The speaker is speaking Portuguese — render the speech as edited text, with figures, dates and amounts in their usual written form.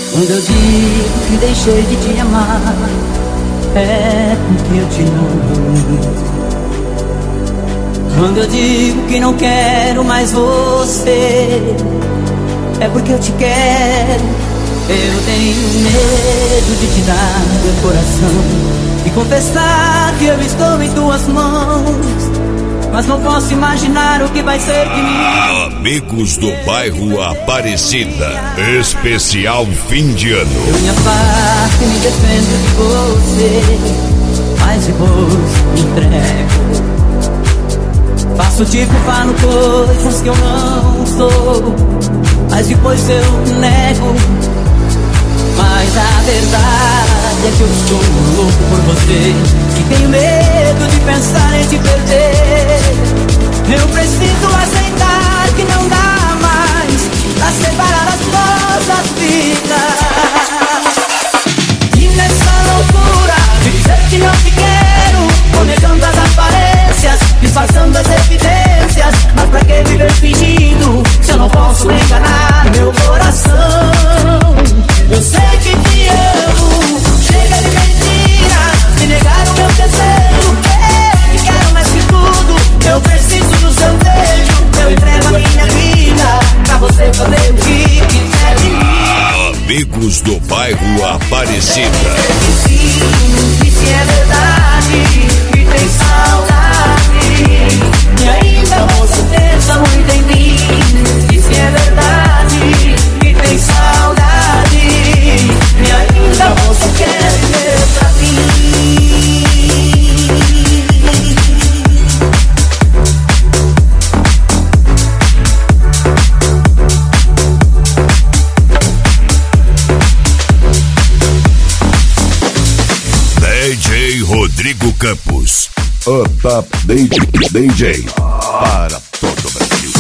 Quando eu digo que deixei de te amar, é porque eu te amo. Quando eu digo que não quero mais você, é porque eu te quero. Eu tenho medo de te dar meu coração e confessar que eu estou em tuas mãos, mas não posso imaginar o que vai ser de mim. Amigos do bairro Aparecida, especial fim de ano. Eu me afasto e me defendo de você, mas depois me entrego. Faço tipo, falo coisas que eu não sou, mas depois eu nego. Mas a verdade é que eu estou louco por você e tenho medo de pensar em te perder. Eu preciso aceitar que não dá mais pra separar as nossas vidas. E nessa loucura de dizer que não te quero, vou negando as aparências, disfarçando as evidências. Mas pra que viver fingindo se eu não posso enganar meu coração? Eu sei que te amo, chega de mentiras, me negaram meu desejo. Eu te quero mais que tudo, eu preciso do seu beijo. Eu entrego a minha vida pra você fazer o que quiser de mim. Amigos do bairro Aparecida. E se é verdade que tem saudade, e ainda você pensa muito em mim. E se é verdade que tem saudade, e ainda você quer viver pra mim. DJ Rodrigo Campos, o top DJ para todo o Brasil.